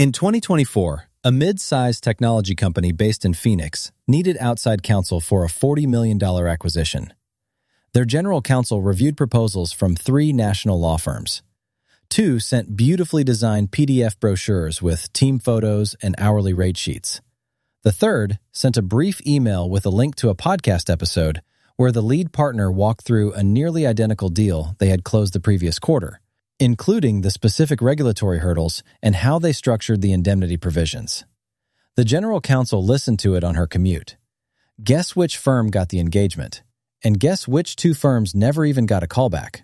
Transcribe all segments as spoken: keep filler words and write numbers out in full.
In twenty twenty-four, a mid-sized technology company based in Phoenix needed outside counsel for a forty million dollars acquisition. Their general counsel reviewed proposals from three national law firms. Two sent beautifully designed P D F brochures with team photos and hourly rate sheets. The third sent a brief email with a link to a podcast episode where the lead partner walked through a nearly identical deal they had closed the previous quarter, including the specific regulatory hurdles and how they structured the indemnity provisions. The general counsel listened to it on her commute. Guess which firm got the engagement? And guess which two firms never even got a callback?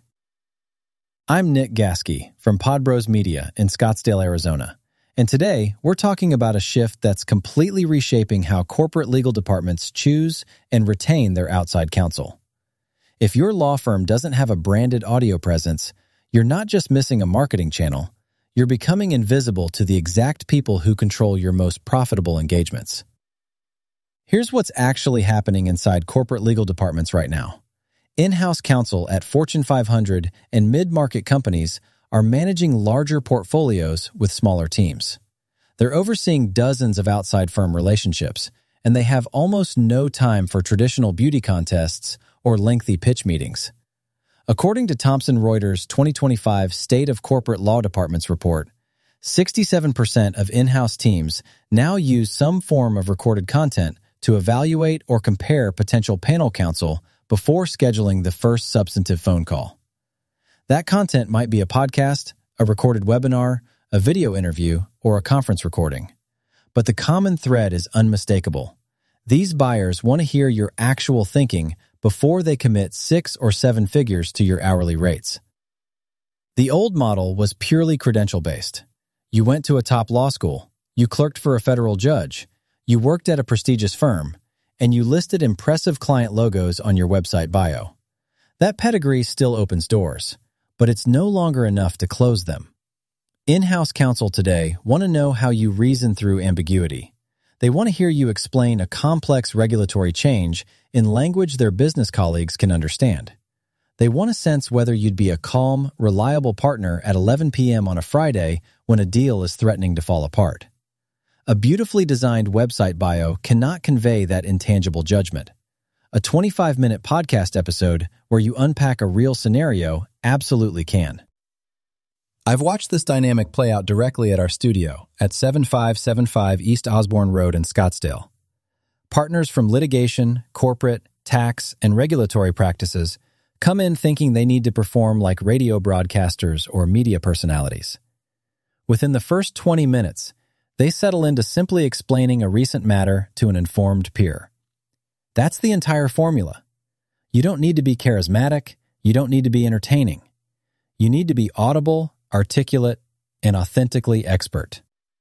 I'm Nick Gaskey from Podbros Media in Scottsdale, Arizona. And today, we're talking about a shift that's completely reshaping how corporate legal departments choose and retain their outside counsel. If your law firm doesn't have a branded audio presence, you're not just missing a marketing channel, you're becoming invisible to the exact people who control your most profitable engagements. Here's what's actually happening inside corporate legal departments right now. In-house counsel at Fortune five hundred and mid-market companies are managing larger portfolios with smaller teams. They're overseeing dozens of outside firm relationships, and they have almost no time for traditional beauty contests or lengthy pitch meetings. According to Thomson Reuters' twenty twenty-five State of Corporate Law Departments report, sixty-seven percent of in-house teams now use some form of recorded content to evaluate or compare potential panel counsel before scheduling the first substantive phone call. That content might be a podcast, a recorded webinar, a video interview, or a conference recording. But the common thread is unmistakable. These buyers want to hear your actual thinking before they commit six or seven figures to your hourly rates. The old model was purely credential-based. You went to a top law school, you clerked for a federal judge, you worked at a prestigious firm, and you listed impressive client logos on your website bio. That pedigree still opens doors, but it's no longer enough to close them. In-house counsel today want to know how you reason through ambiguity. They want to hear you explain a complex regulatory change in language their business colleagues can understand. They want to sense whether you'd be a calm, reliable partner at eleven p.m. on a Friday when a deal is threatening to fall apart. A beautifully designed website bio cannot convey that intangible judgment. A twenty-five minute podcast episode where you unpack a real scenario absolutely can. I've watched this dynamic play out directly at our studio at seven five seven five East Osborne Road in Scottsdale. Partners from litigation, corporate, tax, and regulatory practices come in thinking they need to perform like radio broadcasters or media personalities. Within the first twenty minutes, they settle into simply explaining a recent matter to an informed peer. That's the entire formula. You don't need to be charismatic. You don't need to be entertaining. You need to be audible, articulate, and authentically expert.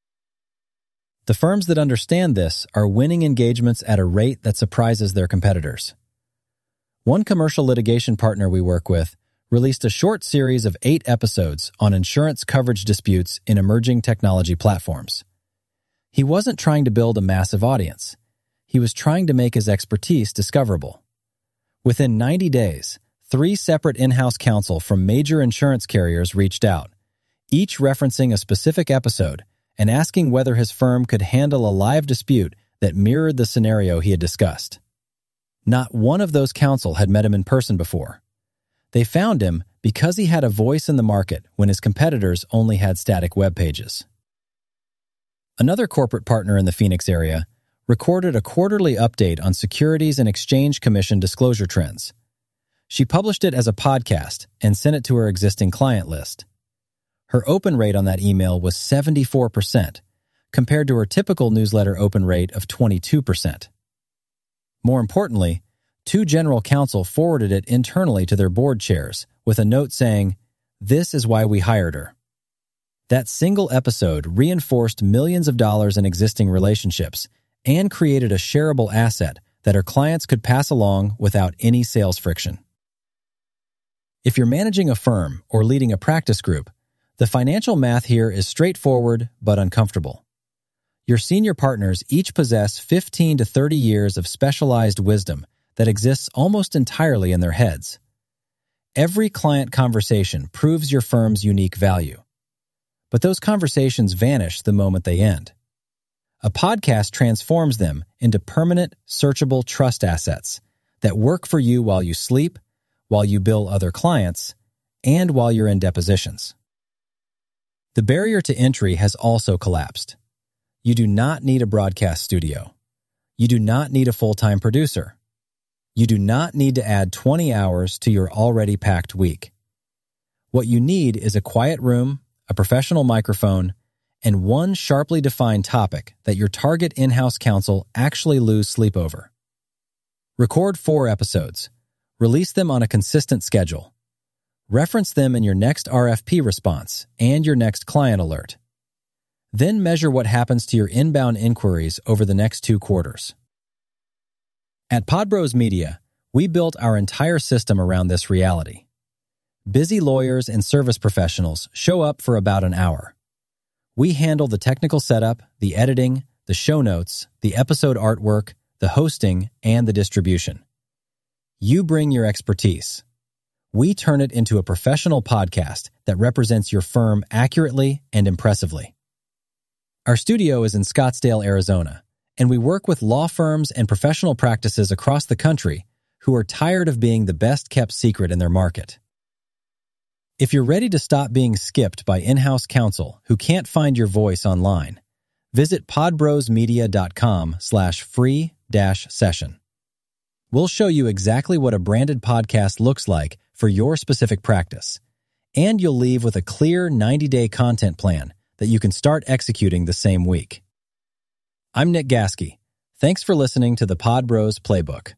The firms that understand this are winning engagements at a rate that surprises their competitors. One commercial litigation partner we work with released a short series of eight episodes on insurance coverage disputes in emerging technology platforms. He wasn't trying to build a massive audience. He was trying to make his expertise discoverable. Within ninety days, three separate in-house counsel from major insurance carriers reached out, each referencing a specific episode and asking whether his firm could handle a live dispute that mirrored the scenario he had discussed. Not one of those counsel had met him in person before. They found him because he had a voice in the market when his competitors only had static web pages. Another corporate partner in the Phoenix area recorded a quarterly update on Securities and Exchange Commission disclosure trends. She published it as a podcast and sent it to her existing client list. Her open rate on that email was seventy-four percent, compared to her typical newsletter open rate of twenty-two percent. More importantly, two general counsel forwarded it internally to their board chairs with a note saying, "This is why we hired her." That single episode reinforced millions of dollars in existing relationships and created a shareable asset that her clients could pass along without any sales friction. If you're managing a firm or leading a practice group, the financial math here is straightforward but uncomfortable. Your senior partners each possess fifteen to thirty years of specialized wisdom that exists almost entirely in their heads. Every client conversation proves your firm's unique value. but those conversations vanish the moment they end. A podcast transforms them into permanent, searchable trust assets that work for you while you sleep, while you bill other clients, and while you're in depositions. The barrier to entry has also collapsed. You do not need a broadcast studio. You do not need a full-time producer. You do not need to add twenty hours to your already packed week. What you need is a quiet room, a professional microphone, and one sharply defined topic that your target in-house counsel actually lose sleep over. Record four episodes. Release them on a consistent schedule. Reference them in your next R F P response and your next client alert. Then measure what happens to your inbound inquiries over the next two quarters. At Podbros Media, we built our entire system around this reality. Busy lawyers and service professionals show up for about an hour. We handle the technical setup, the editing, the show notes, the episode artwork, the hosting, and the distribution. You bring your expertise. We turn it into a professional podcast that represents your firm accurately and impressively. Our studio is in Scottsdale, Arizona, and we work with law firms and professional practices across the country who are tired of being the best-kept secret in their market. If you're ready to stop being skipped by in-house counsel who can't find your voice online, visit podbrosmedia.com slash free dash session. We'll show you exactly what a branded podcast looks like for your specific practice, and you'll leave with a clear ninety-day content plan that you can start executing the same week. I'm Nick Gaskey. Thanks for listening to the Podbros Playbook.